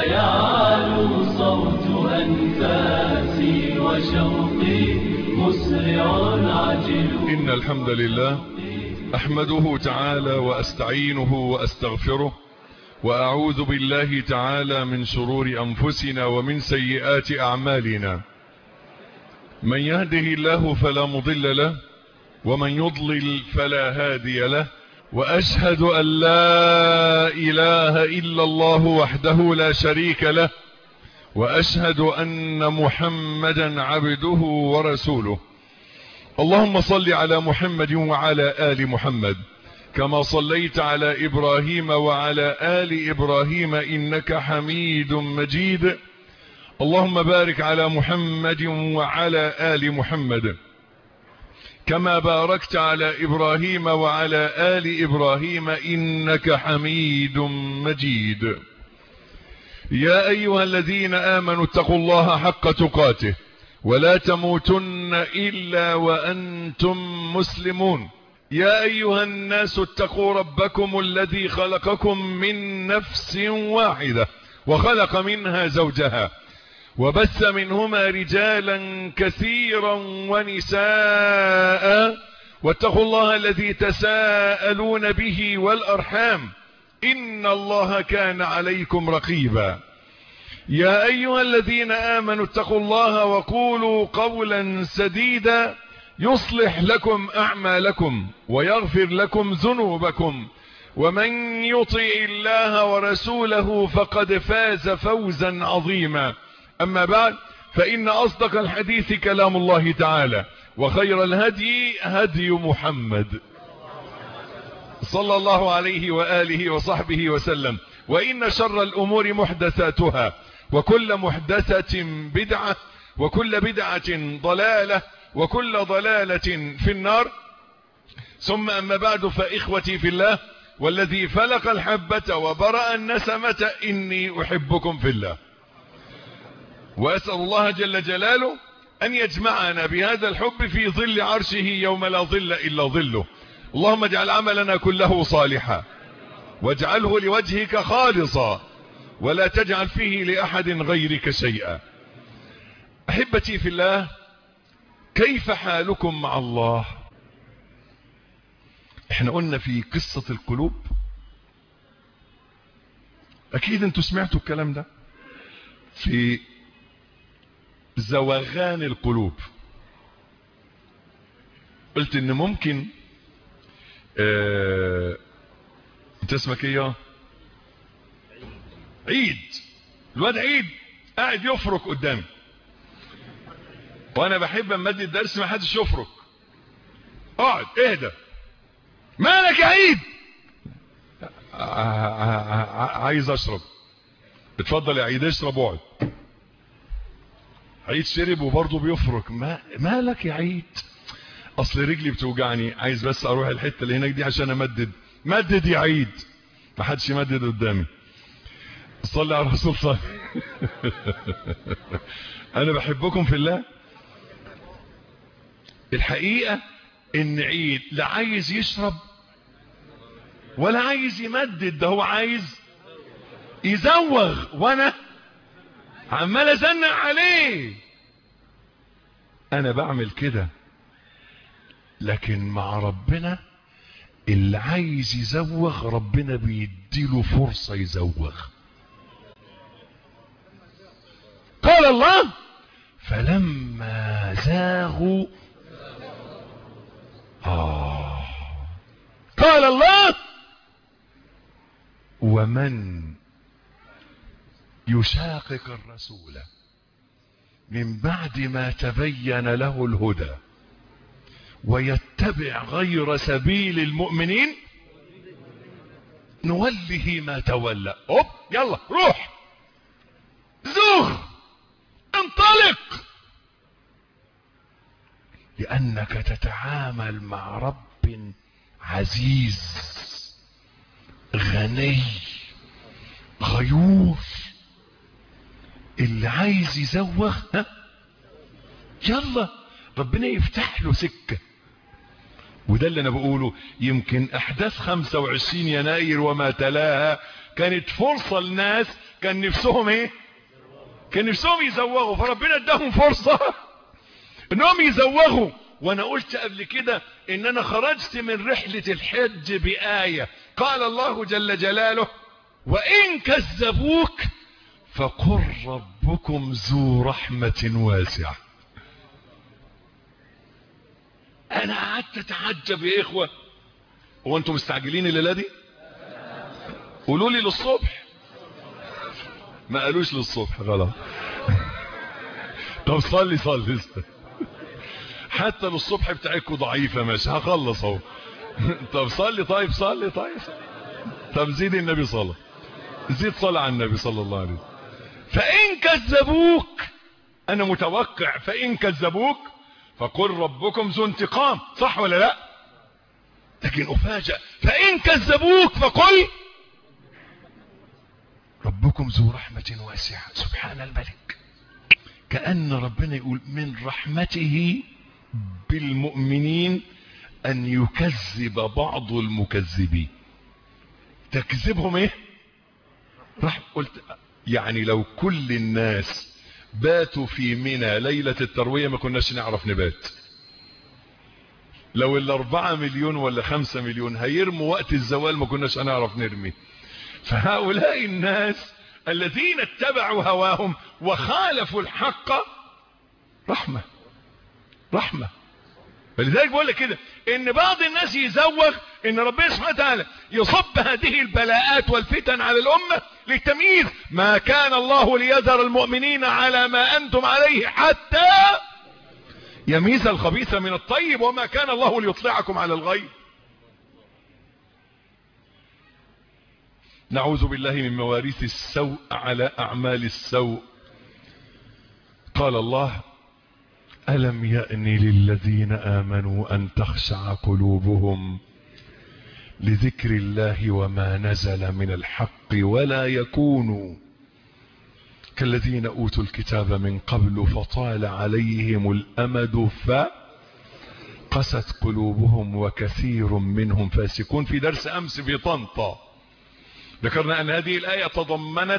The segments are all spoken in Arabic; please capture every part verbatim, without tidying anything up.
ويعلو صوت أنفاسي وشوقي مسرع عجل. إن الحمد لله أحمده تعالى وأستعينه وأستغفره، وأعوذ بالله تعالى من شرور أنفسنا ومن سيئات أعمالنا. من يهده الله فلا مضل له، ومن يضلل فلا هادي له، وأشهد أن لا إله إلا الله وحده لا شريك له، وأشهد أن محمدا عبده ورسوله. اللهم صل على محمد وعلى آل محمد كما صليت على إبراهيم وعلى آل إبراهيم إنك حميد مجيد. اللهم بارك على محمد وعلى آل محمد كما باركت على إبراهيم وعلى آل إبراهيم إنك حميد مجيد. يا أيها الذين آمنوا اتقوا الله حق تقاته ولا تموتن إلا وأنتم مسلمون. يا أيها الناس اتقوا ربكم الذي خلقكم من نفس واحدة وخلق منها زوجها وبث منهما رجالا كثيرا ونساء، واتقوا الله الذي تساءلون به والأرحام إن الله كان عليكم رقيبا. يا أيها الذين آمنوا اتقوا الله وقولوا قولا سديدا يصلح لكم أعمالكم ويغفر لكم ذنوبكم، ومن يطع الله ورسوله فقد فاز فوزا عظيما. أما بعد، فإن أصدق الحديث كلام الله تعالى، وخير الهدي هدي محمد صلى الله عليه وآله وصحبه وسلم. وإن شر الأمور محدثاتها، وكل محدثة بدعة، وكل بدعة ضلالة، وكل ضلالة في النار. ثم أما بعد، فإخوتي في الله والذي فلق الحبة وبرأ النسمة إني أحبكم في الله، وأسأل الله جل جلاله أن يجمعنا بهذا الحب في ظل عرشه يوم لا ظل إلا ظله. اللهم اجعل عملنا كله صالحا، واجعله لوجهك خالصا، ولا تجعل فيه لأحد غيرك شيئا. أحبتي في الله، كيف حالكم مع الله؟ احنا قلنا في قصة القلوب، اكيد انتوا سمعتوا الكلام ده، في زوغان القلوب. قلت ان ممكن اه... انت اسمك ايه؟ عيد. الواد عيد قاعد يفرك قدامي، وانا بحب اما ادي الدرس ما حدش يفرك. اقعد اهدى، مالك يا عيد؟ عايز اشرب. اتفضل يا عيد اشرب واقعد. عيد شرب وبرضه بيفرك. ما مالك يا عيد؟ اصل رجلي بتوجعني، عايز بس اروح الحته اللي هناك دي عشان امدد. مدد يا عيد. ما حدش يمدد قدامي. صلي على الرسول صلى. انا بحبكم في الله. الحقيقه ان عيد لا عايز يشرب ولا عايز يمدد، ده هو عايز يزوغ، وانا عمال ازنق عليه. انا بعمل كده، لكن مع ربنا اللي عايز يزوغ ربنا بيديله فرصة يزوغ. قال الله: فلما زاغوا آه قال الله: ومن يشاقق الرسول من بعد ما تبين له الهدى ويتبع غير سبيل المؤمنين نوله ما تولى. اوب يلا روح زوغ انطلق، لأنك تتعامل مع رب عزيز غني غيور. اللي عايز يزوغ ها يلا ربنا يفتح له سكة. وده اللي انا بقوله. يمكن احداث خمسة وعشرين يناير وما تلاها كانت فرصة للناس كان نفسهم ايه؟ كان نفسهم يزوغوا، فربنا اداهم فرصة انهم يزوغوا. وانا قلت قبل كده ان انا خرجت من رحلة الحج بآية قال الله جل جلاله وان كذبوك فقل ربكم ذو رحمة واسعة. انا قعدت اتعجب يا اخوة، هو انتم مستعجلين الليلة دي؟ قولوا لي للصبح. ما قالوش للصبح غلط. طب صلي صلي حتى للصبح بتاعكوا ضعيفة ماشي هخلص اهو. طب صلي طيب صلي طيب طب زيد النبي صلى زيد صلى على النبي صلى الله عليه وسلم. فإن كذبوك أنا متوقع فإن كذبوك فقل ربكم ذو انتقام، صح ولا لا؟ لكن أفاجأ فإن كذبوك فقل ربكم ذو رحمة واسعة. سبحان الملك، كأن ربنا يقول من رحمته بالمؤمنين أن يكذب بعض المكذبين. تكذبهم ايه؟ رحمة. قلت يعني لو كل الناس باتوا في منى ليلة التروية ما كناش نعرف نبات. لو الاربعة مليون ولا خمسة مليون هيرموا وقت الزوال ما كناش هنعرف نرمي. فهؤلاء الناس الذين اتبعوا هواهم وخالفوا الحق رحمة رحمة. فلذلك بقول لك كده ان بعض الناس يزوغ ان ربنا سبحانه وتعالى يصب هذه البلاءات والفتن على الامة للتمييز. ما كان الله ليذر المؤمنين على ما انتم عليه حتى يميز الخبيث من الطيب وما كان الله ليطلعكم على الغيب. نعوذ بالله من مواريث السوء على اعمال السوء. قال الله ألم يأن للذين آمنوا أن تخشع قلوبهم لذكر الله وما نزل من الحق ولا يكونوا كالذين أوتوا الكتاب من قبل فطال عليهم الأمد فقست قلوبهم وكثير منهم فاسقون. في درس أمس في طنطا ذكرنا أن هذه الآية تضمنت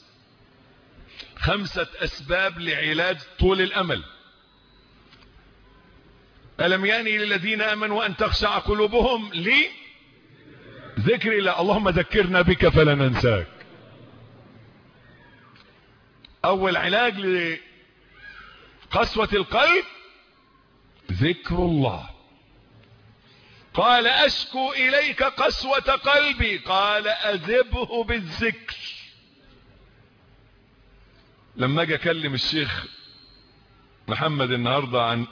خمسة أسباب لعلاج طول الأمل. ألم يأني للذين آمنوا أن تخشع قلوبهم لذكر الله. اللهم ذكرنا بك فلا ننساك. أول علاج لقسوة القلب ذكر الله. قال أشكو إليك قسوة قلبي قال أذبه بالذكر. لما اجي اكلم الشيخ محمد النهاردة عن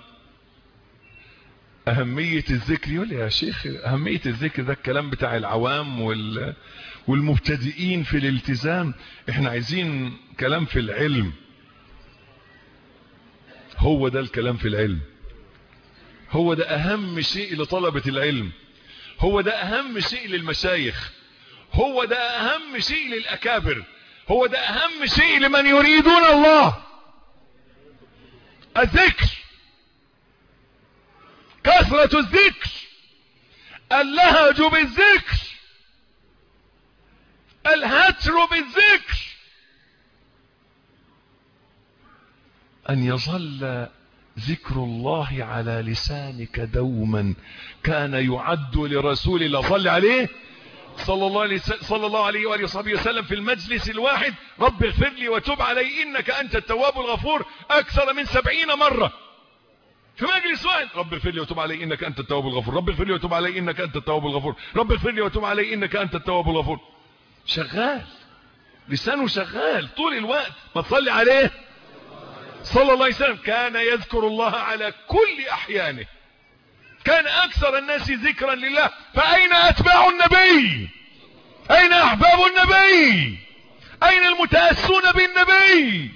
أهمية الذكر يقول لي يا شيخ أهمية الذكر ده الكلام بتاع العوام وال... والمبتدئين في الالتزام، احنا عايزين كلام في العلم. هو ده الكلام في العلم، هو ده أهم شيء لطلبة العلم، هو ده أهم شيء للمشايخ، هو ده أهم شيء للأكابر، هو ده أهم شيء لمن يريدون الله. الذكر، كثرة الذكر، اللهج بالذكر، الهتر بالذكر، أن يظل ذكر الله على لسانك دوما. كان يعد لرسول الله صلى عليه صلى الله عليه صلى الله عليه وآله وصحبه وسلم في المجلس الواحد رب اغفر لي وتب علي إنك أنت التواب الغفور أكثر من سبعين مرة في مجلس واحد. رب اغفر لي وتب علي إنك أنت التواب الغفور، رب اغفر لي وتب علي إنك أنت التواب الغفور، رب اغفر لي وتب علي إنك أنت التواب الغفور. شغال لسانه شغال طول الوقت. ما تصلي عليه صلى الله عليه وسلم. كان يذكر الله على كل أحيانه، كان أكثر الناس ذكرا لله. فأين أتباع النبي؟ أين أحباب النبي؟ أين المتأسون بالنبي؟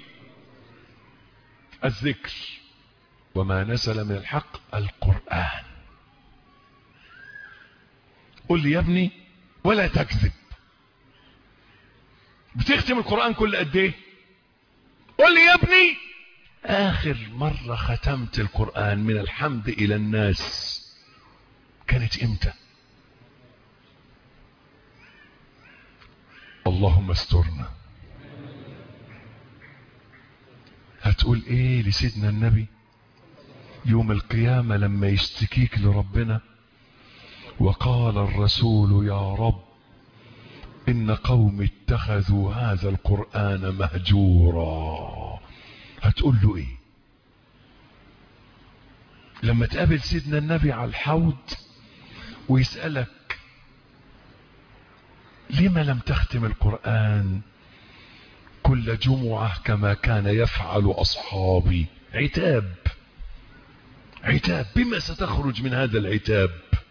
الذكر وما نزل من الحق القرآن. قل لي يا ابني ولا تكذب، بتختم القرآن كل قد ايه؟ قل لي يا ابني آخر مرة ختمت القرآن من الحمد إلى الناس كانت امتى؟ اللهم استرنا هتقول ايه لسيدنا النبي يوم القيامة لما يشتكيك لربنا وقال الرسول يا رب ان قوم اتخذوا هذا القرآن مهجورا؟ هتقول له ايه لما تقابل سيدنا النبي على الحوض ويسألك لما لم تختم القرآن كل جمعة كما كان يفعل أصحابي؟ عتاب عتاب. بما ستخرج من هذا العتاب؟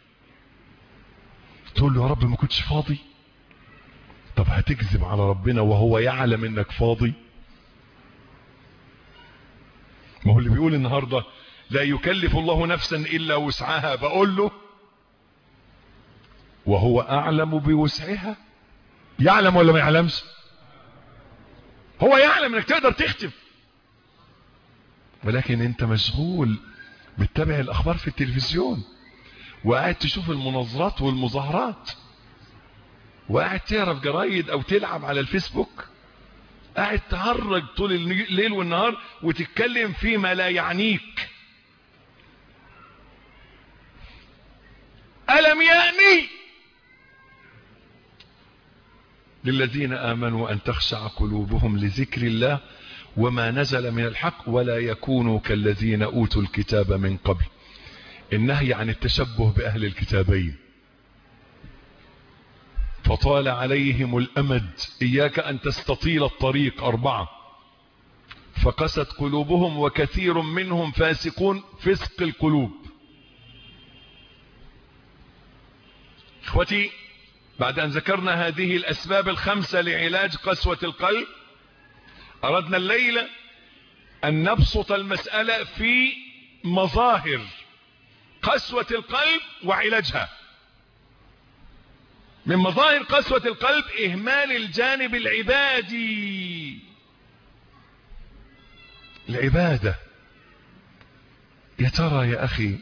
تقول له يا رب ما كنتش فاضي. طب هتكذب على ربنا وهو يعلم انك فاضي؟ ما هو اللي بيقول النهاردة لا يكلف الله نفسا الا وسعها، بقول له وهو اعلم بوسعها. يعلم ولا ما يعلمش؟ هو يعلم انك تقدر تختم، ولكن انت مشغول بتتابع الاخبار في التلفزيون، وقاعد تشوف المناظرات والمظاهرات، وقاعد تقرا في جرايد او تلعب على الفيسبوك، قاعد تهرج طول الليل والنهار وتتكلم فيما لا يعنيك. ألم يأني للذين آمنوا أن تخشع قلوبهم لذكر الله وما نزل من الحق ولا يكونوا كالذين أوتوا الكتاب من قبل. النهي عن التشبه بأهل الكتابين. فطال عليهم الأمد إياك أن تستطيل الطريق. أربعة، فقست قلوبهم وكثير منهم فاسقون. فسق القلوب. اخوتي، بعد أن ذكرنا هذه الأسباب الخمسة لعلاج قسوة القلب، أردنا الليلة أن نبسط المسألة في مظاهر قسوة القلب وعلاجها. من مظاهر قسوة القلب إهمال الجانب العبادي. العبادة، يا ترى يا أخي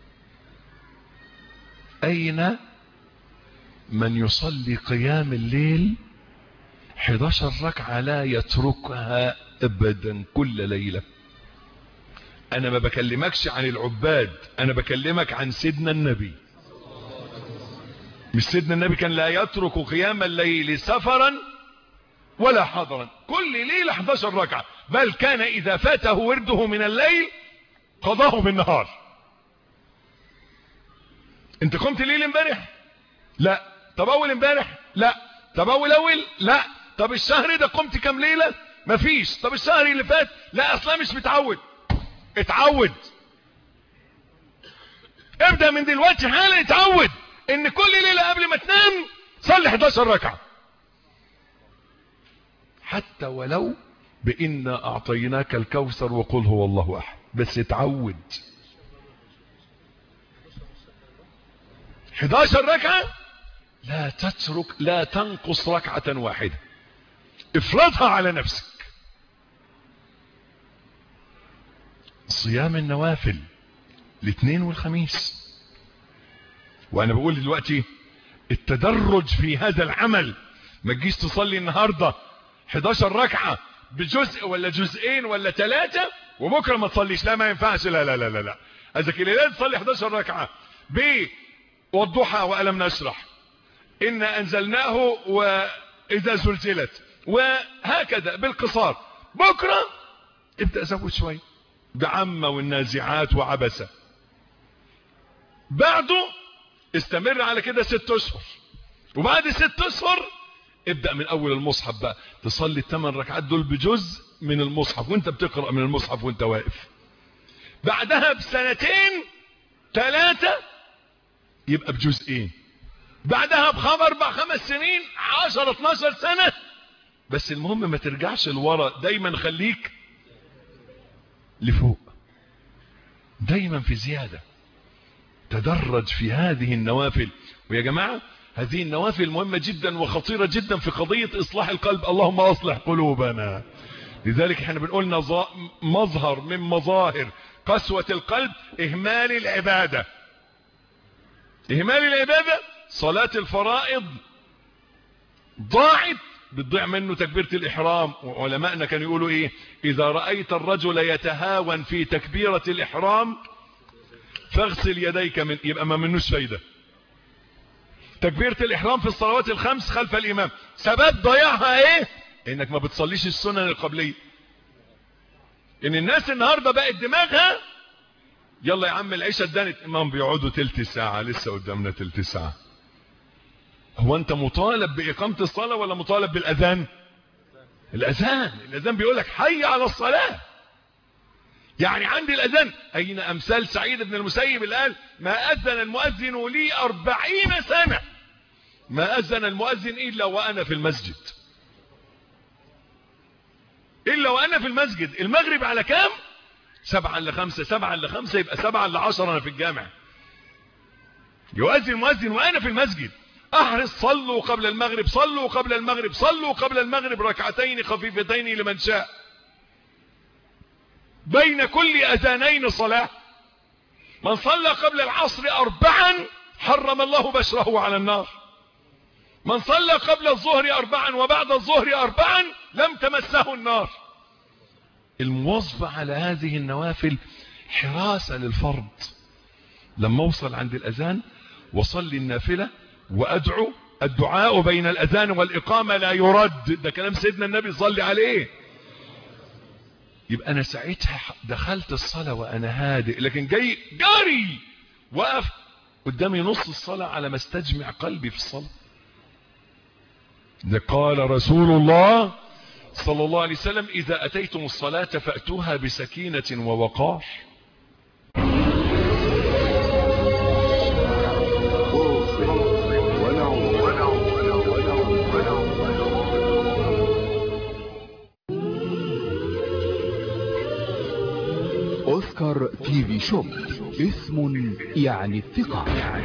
أين من يصلي قيام الليل احد عشر ركعة لا يتركها ابدا كل ليلة؟ انا ما بكلمكش عن العباد، انا بكلمك عن سيدنا النبي. مش سيدنا النبي كان لا يترك قيام الليل سفرا ولا حضرا، كل ليلة احد عشر ركعة، بل كان اذا فاته ورده من الليل قضاه بالنهار. انت قمت ليل امبارح؟ لا. طب اول امبارح؟ لا. طب اول اول؟ لا. طب الشهر ده قمت كام ليلة؟ مفيش. طب الشهر اللي فات؟ لا اصلا مش متعود. اتعود، ابدأ من دلوقتي حالا اتعود ان كل ليلة قبل ما تنام صلي احد عشر ركعة، حتى ولو بإنا أعطيناك الكوثر وقل هو الله أحد، بس اتعود. احد عشر ركعة لا تترك، لا تنقص ركعة واحدة، افرضها على نفسك. صيام النوافل الاثنين والخميس. وانا بقول دلوقتي التدرج في هذا العمل، ما تجيش تصلي النهاردة احد عشر ركعة بجزء ولا جزئين ولا ثلاثة وبكرة ما تصليش، لا ما ينفعش. لا لا لا لا لا اذا الليلة تصلي احد عشر ركعة ب والضحى وألم نشرح، إنا أنزلناه وإذا زلزلت، وهكذا بالقصار. بكرة ابدأ زود شوي بعمة والنازعات وعبسة. بعده استمر على كده ست أشهر، وبعد ست أشهر ابدأ من أول المصحف بقى، تصلي الثمان ركعات دول بجزء من المصحف وانت بتقرأ من المصحف وانت واقف. بعدها بسنتين ثلاثة يبقى بجزئين، بعدها بخمس اربع خمس سنين عشر اتناشر سنة. بس المهم ما ترجعش لورا، دايما خليك لفوق، دايما في زيادة. تدرج في هذه النوافل. ويا جماعة هذه النوافل مهمة جدا وخطيرة جدا في قضية اصلاح القلب. اللهم اصلح قلوبنا. لذلك احنا بنقولنا مظهر من مظاهر قسوة القلب اهمال العبادة. اهمال العبادة، صلاة الفرائض ضاعت بتضيع منه تكبيرة الإحرام. وعلماءنا كانوا يقولوا إيه؟ إذا رأيت الرجل يتهاون في تكبيرة الإحرام فاغسل يديك من، يبقى ما منوش فايدة. تكبيرة الإحرام في الصلوات الخمس خلف الإمام سبب ضياعها إيه؟ إنك ما بتصليش السنن القبلية. إن الناس النهاردة بقت دماغها يلا يا عم العشاء ادانت إمام بيقعدوا تلت ساعة، لسه قدامنا تلت ساعة. هو أنت مطالب بإقامة الصلاة ولا مطالب بالأذان؟ الأذان. الأذان بيقولك حي على الصلاة. يعني عندي الأذان. أين أمثال سعيد بن المسيب اللي قال ما أذن المؤذن لي أربعين سنة ما أذن المؤذن إلا وأنا في المسجد، إلا وأنا في المسجد. المغرب على كام؟ سبعة لخمسة. سبعة لخمسة يبقى سبعة لعشرة أنا في الجامع. يؤذن المؤذن وأنا في المسجد. أحرص صلوا قبل المغرب، صلوا قبل المغرب، صلوا قبل المغرب ركعتين خفيفتين لمن شاء. بين كل أذانين صلاة. من صلى قبل العصر أربعا حرم الله بشره على النار. من صلى قبل الظهر أربعا وبعد الظهر أربعا لم تمسه النار. المواظبة على هذه النوافل حراسة للفرض. لما اوصل عند الأذان وصلي النافلة وأدعو. الدعاء بين الأذان والإقامة لا يرد، ده كلام سيدنا النبي صلى عليه. يبقى أنا ساعتها دخلت الصلاة وأنا هادئ، لكن جاي جاري وقف قدامي نص الصلاة على ما استجمع قلبي في الصلاة. ده قال رسول الله صلى الله عليه وسلم إذا أتيتم الصلاة فأتوها بسكينة ووقار. أوسكار تي في شوب اسم يعني الثقة.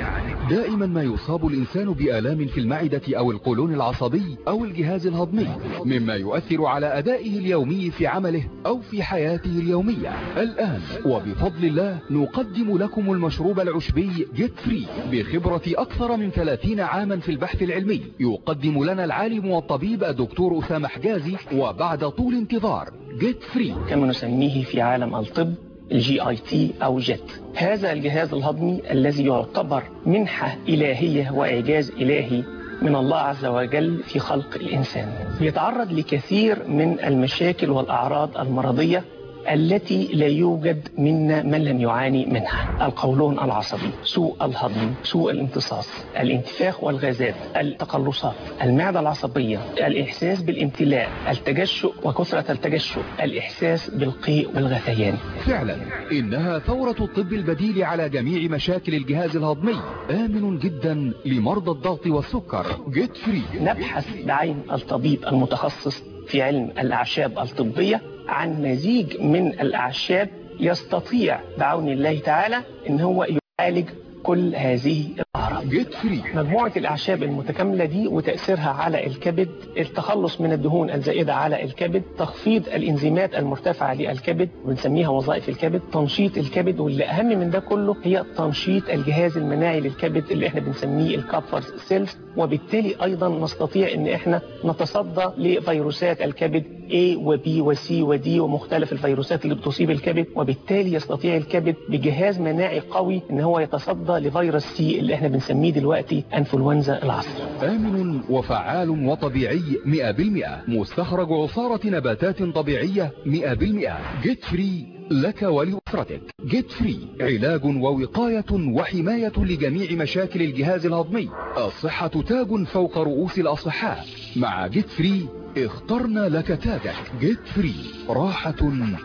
دائما ما يصاب الإنسان بآلام في المعدة أو القولون العصبي أو الجهاز الهضمي، مما يؤثر على أدائه اليومي في عمله أو في حياته اليومية. الآن وبفضل الله نقدم لكم المشروب العشبي جيت فري بخبرة أكثر من ثلاثين عاما في البحث العلمي. يقدم لنا العالم والطبيب الدكتور أسامة حجازي وبعد طول انتظار جيت فري كما نسميه في عالم الطب الجي اي تي او جيت. هذا الجهاز الهضمي الذي يعتبر منحة إلهية وإعجاز إلهي من الله عز وجل في خلق الإنسان. يتعرض لكثير من المشاكل والأعراض المرضية التي لا يوجد منا من لم يعاني منها. القولون العصبي، سوء الهضم، سوء الامتصاص، الانتفاخ والغازات، التقلصات، المعدة العصبية، الإحساس بالامتلاء، التجشؤ وكثرة التجشؤ، الإحساس بالقيء والغثيان. فعلا إنها ثورة الطب البديل على جميع مشاكل الجهاز الهضمي. آمن جدا لمرضى الضغط والسكر. جيت فري. نبحث بعين الطبيب المتخصص في علم الأعشاب الطبية عن مزيج من الأعشاب يستطيع بعون الله تعالى ان هو يعالج كل هذه الأعراض. جيت فري. مجموعة الأعشاب المتكاملة دي وتأثيرها على الكبد، التخلص من الدهون الزائدة على الكبد، تخفيض الإنزيمات المرتفعة للكبد بنسميها وظائف الكبد، تنشيط الكبد، واللي أهم من ده كله هي تنشيط الجهاز المناعي للكبد اللي احنا بنسميه الكابفرز سيلز، وبالتالي أيضا نستطيع ان احنا نتصدى لفيروسات الكبد A و B و C و D ومختلف الفيروسات اللي بتصيب الكبد، وبالتالي يستطيع الكبد بجهاز مناعي قوي ان هو يتصدى لفيروس سي اللي احنا بنسميه دلوقتي انفلونزا العصر. آمن وفعال وطبيعي مئة بالمئة، مستخرج عصارة نباتات طبيعية مئة بالمئة. جيت فري لك ولأسرتك. جيت فري علاج ووقاية وحماية لجميع مشاكل الجهاز الهضمي. الصحة تاج فوق رؤوس الأصحاء. مع جيت فري اخترنا لك تاجك. جيت فري راحة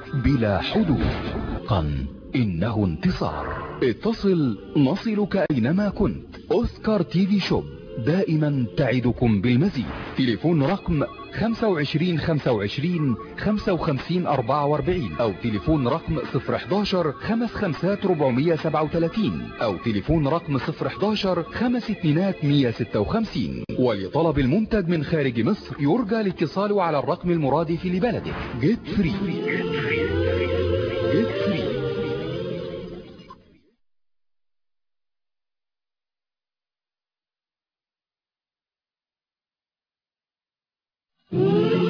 بلا حدود. قن إنه انتصار. اتصل نصلك أينما كنت. أوسكار تي في شوب دائما تعدكم بالمزيد. تليفون رقم خمسة وعشرين خمسة وعشرين خمسة وخمسين أربعة وأربعين أو تليفون رقم صفر حداشر خمس خمسات ربعمية سبعة وثلاثين أو تليفون رقم صفر حداشر خمس اتنينات مية ستة وخمسين. ولطلب المنتج من خارج مصر يرجى الاتصال على الرقم المرادف لبلدك. جيت فري. جيت فري.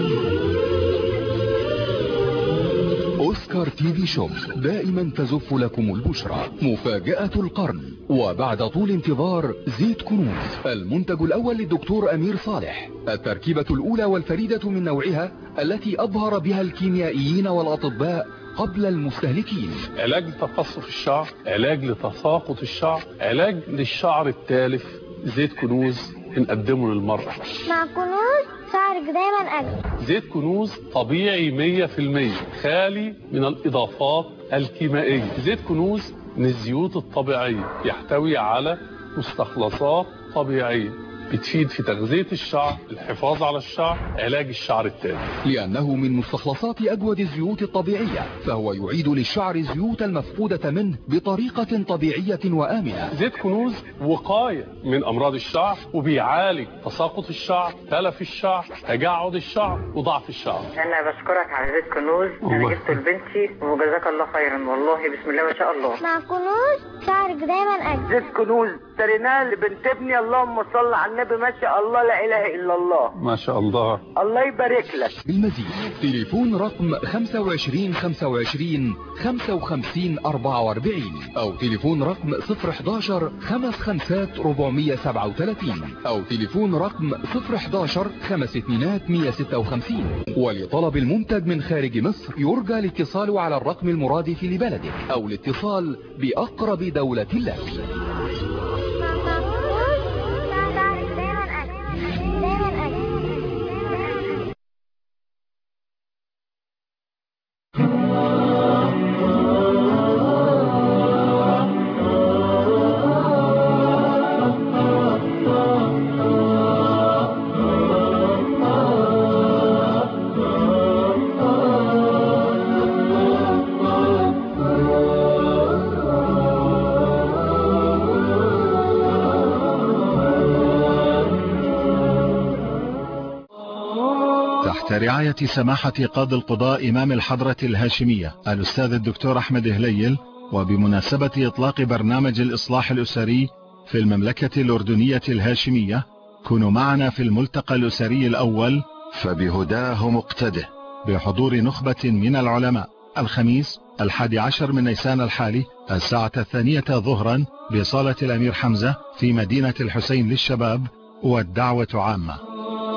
أوسكار تي في شوب دائما تزف لكم البشرى. مفاجأة القرن، وبعد طول انتظار زيت كنوز، المنتج الأول للدكتور أمير صالح، التركيبة الأولى والفريدة من نوعها التي أبهر بها الكيميائيين والأطباء قبل المستهلكين. علاج لتقصف الشعر، علاج لتساقط الشعر، علاج للشعر التالف. زيت كنوز بنقدمه للمرأة. مع كنوز شعرك دايما أجمل. زيت كنوز طبيعي مية في المية، خالي من الإضافات الكيميائية. زيت كنوز من الزيوت الطبيعية، يحتوي على مستخلصات طبيعية بتفيد في تغذية الشعر، الحفاظ على الشعر، علاج الشعر التالف. لأنه من مستخلصات أجود الزيوت الطبيعية، فهو يعيد للشعر الزيوت المفقودة منه بطريقة طبيعية وآمنة. زيت كنوز وقاية من أمراض الشعر، وبيعالج تساقط الشعر، تلف الشعر، تجعد الشعر، وضعف الشعر. أنا بشكرك على زيت كنوز، أنا جبته لبنتي وجزاك الله خيرا، والله بسم الله ما شاء الله. مع كنوز شعرك دايما أجمل. زيت كنوز اشتريناه لبنت ابني، اللهم صل على النبي، ما شاء الله لا اله الا الله. ما شاء الله، الله يبارك لك. بالمزيد تليفون رقم خمسة وعشرين خمسة وعشرين خمسة وخمسين أربعة وأربعين او تليفون رقم صفر حداشر خمس خمسات ربعمية سبعة وثلاثين او تليفون رقم صفر حداشر خمس اتنينات مية ستة وخمسين. ولطلب المنتج من خارج مصر يرجى الاتصال على الرقم المرادف لبلدك او الاتصال بأقرب دولة لك. رعاية سماحة قاضي القضاء إمام الحضرة الهاشمية الأستاذ الدكتور أحمد هليل، وبمناسبة إطلاق برنامج الإصلاح الأسري في المملكة الأردنية الهاشمية، كونوا معنا في الملتقى الأسري الأول فبهداه مقتده، بحضور نخبة من العلماء، الخميس الحادي عشر من نيسان الحالي الساعة الثانية ظهرا بصالة الأمير حمزة في مدينة الحسين للشباب، والدعوة عامة.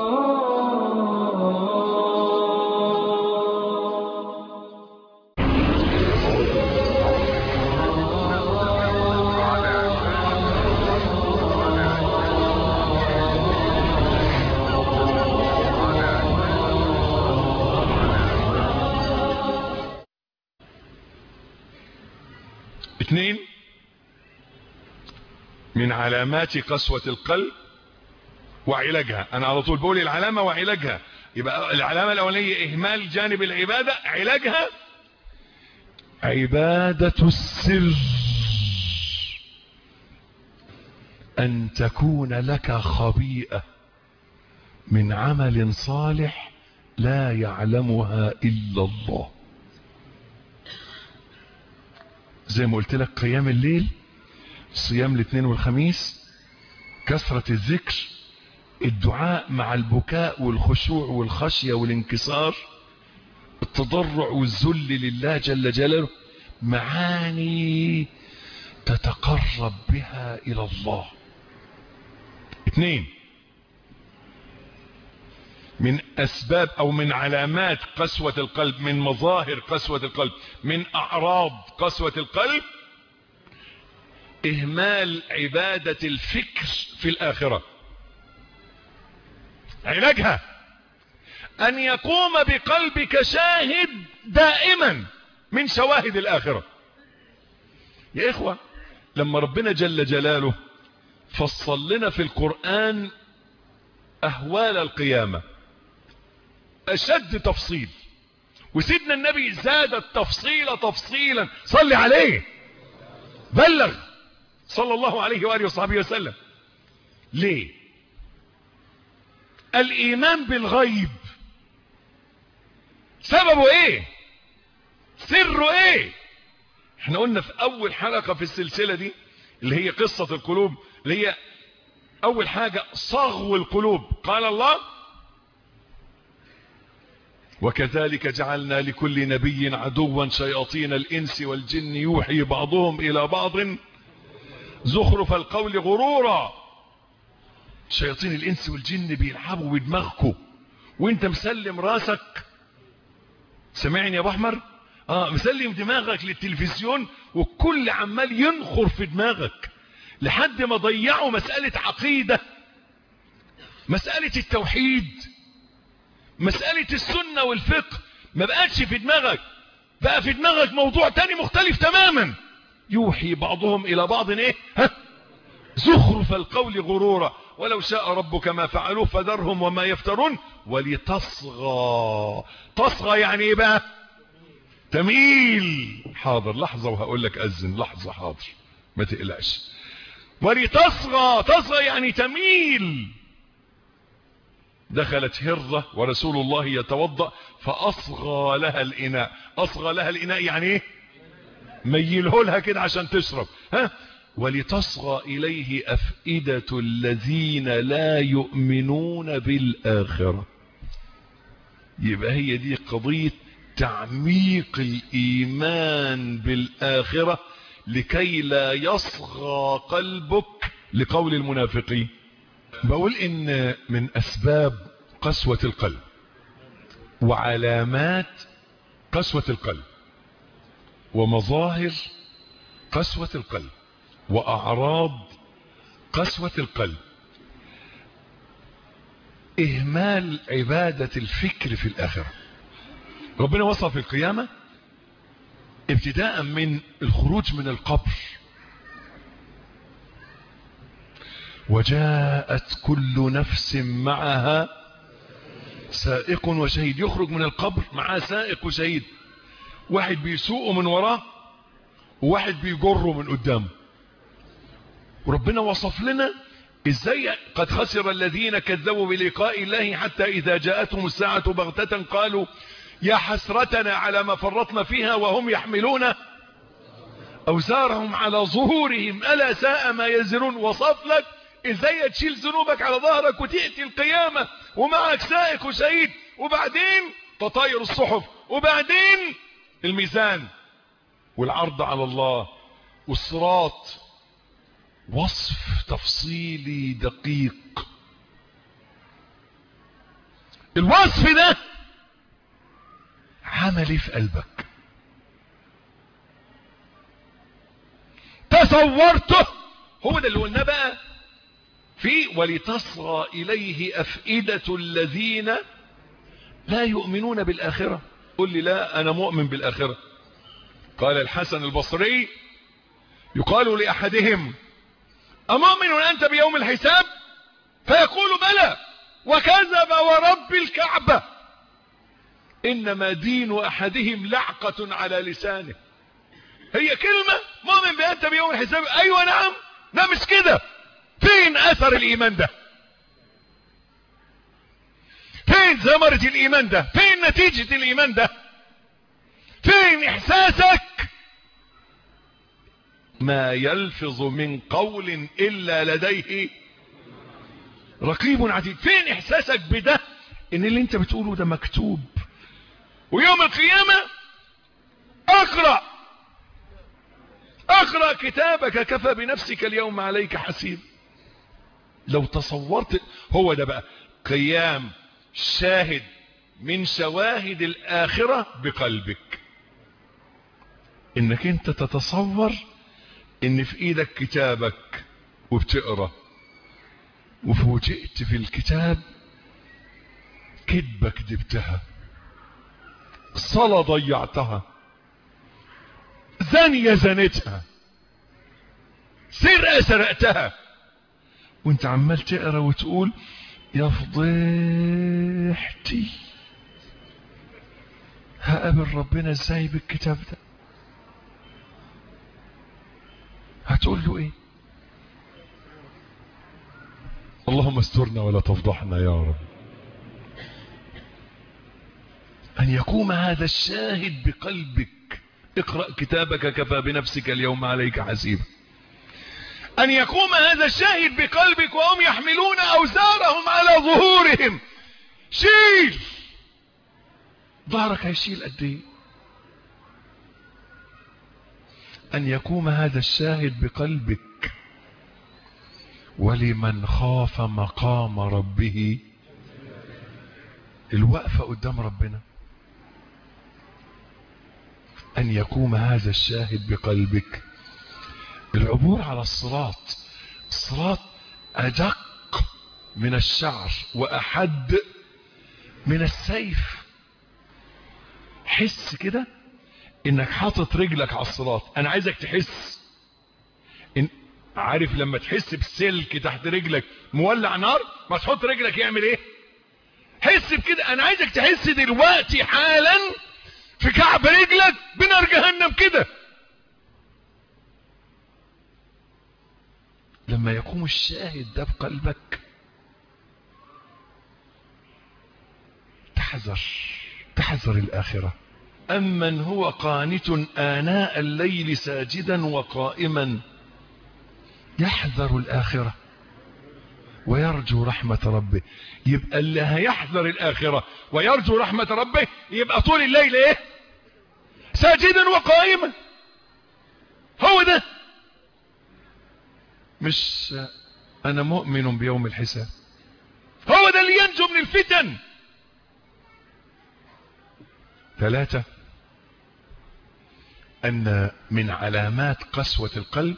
اثنين، من علامات قسوة القلب وعلاجها. انا على طول بقول العلامة وعلاجها. يبقى العلامة الاولية اهمال جانب العبادة، علاجها عبادة السر، ان تكون لك خبيئة من عمل صالح لا يعلمها الا الله. زي ما قلت لك قيام الليل، صيام الاثنين والخميس، كثرة الذكر، الدعاء مع البكاء والخشوع والخشية والانكسار، التضرع والذل لله جل جلاله، معاني تتقرب بها الى الله. اثنين، من اسباب او من علامات قسوة القلب، من مظاهر قسوة القلب، من اعراض قسوة القلب، اهمال عبادة الفكر في الاخرة. علاجها ان يقوم بقلبك شاهد دائما من شواهد الاخرة. يا اخوة، لما ربنا جل جلاله فصل لنا في القرآن اهوال القيامة اشد تفصيل، وسيدنا النبي زاد التفصيل تفصيلا، صلي عليه، بلغ صلى الله عليه وآله وصحبه وسلم. ليه؟ الايمان بالغيب سببه ايه؟ سره ايه؟ احنا قلنا في اول حلقة في السلسلة دي اللي هي قصة القلوب، اللي هي اول حاجة صغو القلوب. قال الله وكذلك جعلنا لكل نبي عدوا شياطين الإنس والجن يوحي بعضهم إلى بعض زخرف القول غرورا. شياطين الإنس والجن بيلعبوا بدماغكم وانت مسلم راسك، سمعني يا ابو احمر؟ اه مسلم دماغك للتلفزيون والكل عمال ينخر في دماغك لحد ما ضيعوا مسألة عقيدة، مسألة التوحيد، مسألة السنة والفقه. ما بقتش في دماغك، بقى في دماغك موضوع تاني مختلف تماما. يوحي بعضهم الى بعض ايه؟ ها؟ زخرف القول غرورا. ولو شاء ربك ما فعلوه فذرهم وما يفترون ولتصغى. تصغى يعني ايه بقى؟ تميل. حاضر لحظة وهقول لك أذن. لحظة حاضر ما تقلقش. ولتصغى، تصغى يعني تميل. دخلت هرة ورسول الله يتوضأ فأصغى لها الإناء. أصغى لها الإناء يعني ايه؟ ميله لها كده عشان تشرب. ها؟ ولتصغى إليه أفئدة الذين لا يؤمنون بالآخرة. يبقى هي دي قضية تعميق الإيمان بالآخرة لكي لا يصغى قلبك لقول المنافقين. بقول إن من أسباب قسوة القلب وعلامات قسوة القلب ومظاهر قسوة القلب وأعراض قسوة القلب إهمال عبادة الفكر في الآخرة. ربنا وصف القيامة ابتداء من الخروج من القبر. وجاءت كل نفس معها سائق وشهيد. يخرج من القبر معاه سائق وشهيد، واحد بيسوقه من وراه وواحد بيجره من قدامه. وربنا وصف لنا ازاي قد خسر الذين كذبوا بلقاء الله حتى اذا جاءتهم الساعة بغتة قالوا يا حسرتنا على ما فرطنا فيها وهم يحملون اوزارهم على ظهورهم الا ساء ما يزرون. وصف لك ازاي تشيل ذنوبك على ظهرك وتأتي القيامة ومعك سائق وشهيد، وبعدين تطاير الصحف، وبعدين الميزان والعرض على الله والصراط. وصف تفصيلي دقيق. الوصف ده عملي في قلبك، تصورته. هو ده اللي قلنا بقى في ولتصغى إليه أفئدة الذين لا يؤمنون بالآخرة. قل لي لا أنا مؤمن بالآخرة. قال الحسن البصري يقال لأحدهم أمؤمن أنت بيوم الحساب؟ فيقول بلى وكذب ورب الكعبة إنما دين أحدهم لعقة على لسانه. هي كلمة مؤمن بأنت بيوم الحساب، أيوة نعم، لا مش كده. فين أثر الإيمان ده؟ فين ثمرة الإيمان ده؟ فين نتيجة الإيمان ده؟ فين إحساسك؟ ما يلفظ من قول إلا لديه رقيب عتيد. فين إحساسك بده؟ إن اللي أنت بتقوله ده مكتوب، ويوم القيامة اقرأ اقرأ كتابك كفى بنفسك اليوم عليك حسيب. لو تصورت هو ده بقى قيام شاهد من شواهد الآخرة بقلبك، انك انت تتصور ان في ايدك كتابك وبتقرأ، وفوجئت في الكتاب كذبة كذبتها، صلاة ضيعتها، زانية زنتها، سرقة سرقتها، وانت عمال تقرأ وتقول يا فضيحتي هقابل ربنا ازاي بالكتاب ده؟ هتقول له ايه؟ اللهم استرنا ولا تفضحنا يا رب. ان يقوم هذا الشاهد بقلبك. اقرأ كتابك كفى بنفسك اليوم عليك حسيبا. ان يقوم هذا الشاهد بقلبك وهم يحملون اوزارهم على ظهورهم. شيل ظهرك هيشيل قد ايه؟ ان يقوم هذا الشاهد بقلبك. ولمن خاف مقام ربه، الوقفة قدام ربنا، ان يقوم هذا الشاهد بقلبك. العبور على الصراط، الصراط ادق من الشعر واحد من السيف. حس كده انك حاطط رجلك على الصراط. انا عايزك تحس إن عارف لما تحس بسلك تحت رجلك مولع نار، ما تحط رجلك يعمل ايه؟ حس بكده. انا عايزك تحس دلوقتي حالا في كعب رجلك بنار جهنم كده. لما يقوم الشاهد ده بقلبك تحذر، تحذر الآخرة. أمن هو قانت آناء الليل ساجدا وقائما يحذر الآخرة ويرجو رحمة ربه. يبقى اللي هيحذر الآخرة ويرجو رحمة ربه يبقى طول الليل ايه؟ ساجدا وقائما. هو ده. مش انا مؤمن بيوم الحساب. هو ده اللي ينجو من الفتن. ثلاثة، ان من علامات قسوة القلب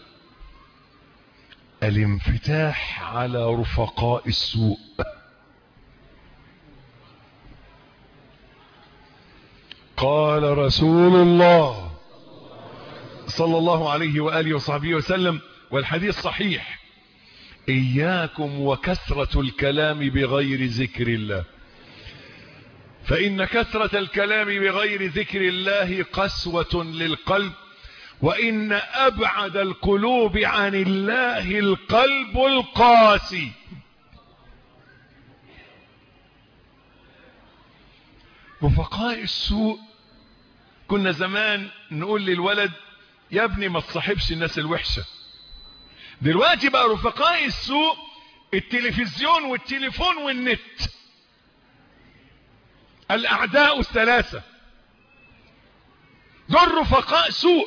الانفتاح على رفقاء السوء. قال رسول الله صلى الله عليه وآله وصحبه وسلم، والحديث صحيح: إياكم وكثرة الكلام بغير ذكر الله، فإن كثرة الكلام بغير ذكر الله قسوة للقلب، وإن أبعد القلوب عن الله القلب القاسي. رفقاء السوء، كنا زمان نقول للولد يا ابني ما تصاحبش الناس الوحشة. دلوقتي بقى رفقاء السوء التلفزيون والتليفون والنت. الأعداء الثلاثة دول رفقاء سوء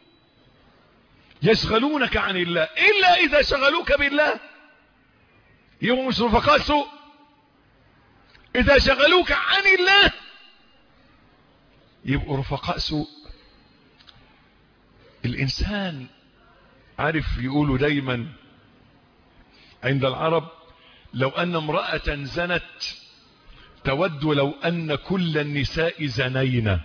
يشغلونك عن الله، إلا إذا شغلوك بالله يبقوا مش رفقاء سوء. إذا شغلوك عن الله يبقوا رفقاء سوء. الإنسان عارف يقولوا دايما عند العرب: لو أن امرأة زنت تود لو أن كل النساء زنينا.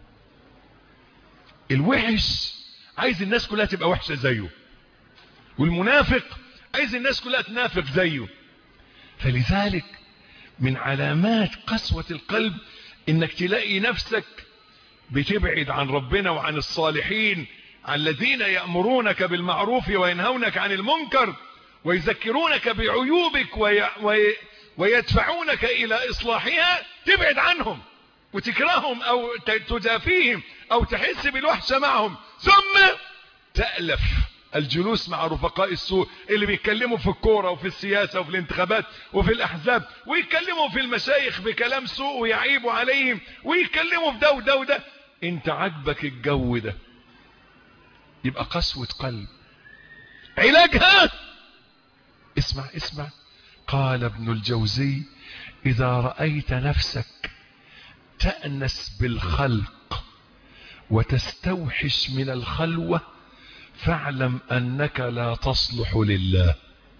الوحش عايز الناس كلها تبقى وحشة زيه، والمنافق عايز الناس كلها تنافق زيه. فلذلك من علامات قسوة القلب انك تلاقي نفسك بتبعد عن ربنا وعن الصالحين الذين يأمرونك بالمعروف وينهونك عن المنكر ويذكرونك بعيوبك وي... وي... ويدفعونك الى اصلاحها. تبعد عنهم وتكرههم او تجافيهم او تحس بالوحشة معهم، ثم تألف الجلوس مع رفقاء السوء اللي بيتكلموا في الكورة وفي السياسة وفي الانتخابات وفي الاحزاب، ويتكلموا في المشايخ بكلام سوء ويعيبوا عليهم، ويتكلموا في ده وده وده. انت عجبك الجو ده، يبقى قسوة قلب. علاجها اسمع اسمع قال ابن الجوزي: اذا رأيت نفسك تأنس بالخلق وتستوحش من الخلوة فاعلم انك لا تصلح لله.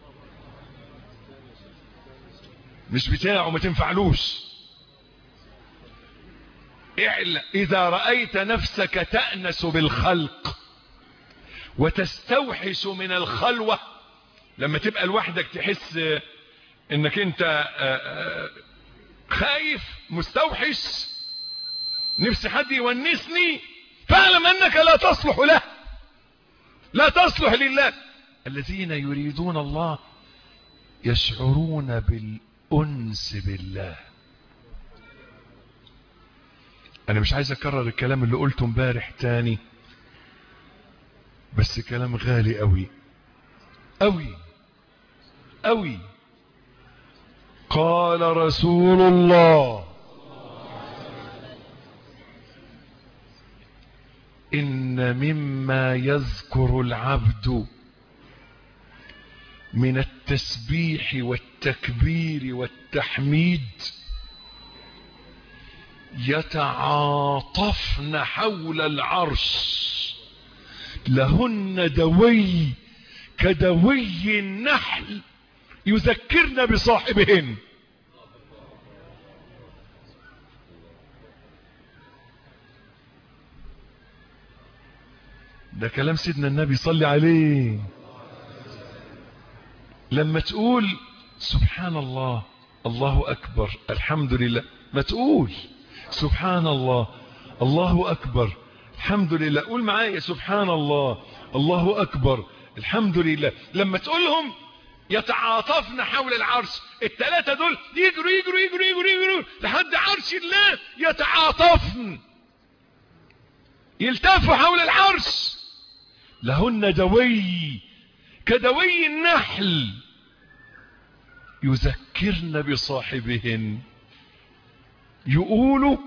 مش بتاعه ما تنفعلوش. اذا رأيت نفسك تأنس بالخلق وتستوحش من الخلوة، لما تبقى لوحدك تحس انك انت خايف مستوحش، نفسي حد يونسني، فاعلم انك لا تصلح له، لا تصلح لله. الذين يريدون الله يشعرون بالأنس بالله. انا مش عايز اكرر الكلام اللي قلته امبارح تاني، بس كلام غالي قوي قوي قوي. قال رسول الله إن مما يذكر العبد من التسبيح والتكبير والتحميد يتعاطفن حول العرش لهن دوي كدوي النحل يذكرن بصاحبهن. ده كلام سيدنا النبي صلى عليه. لما تقول سبحان الله الله أكبر الحمد لله، ما تقول سبحان الله الله أكبر الحمد لله، قول معايا سبحان الله الله أكبر الحمد لله. لما تقولهم يتعاطفن حول العرش، الثلاثة دول يجروا يجروا يجروا يجروا يجروا لحد عرش الله، يتعاطفن يلتفوا حول العرش لهن دوي كدوي النحل يذكرن بصاحبهن. يقولوا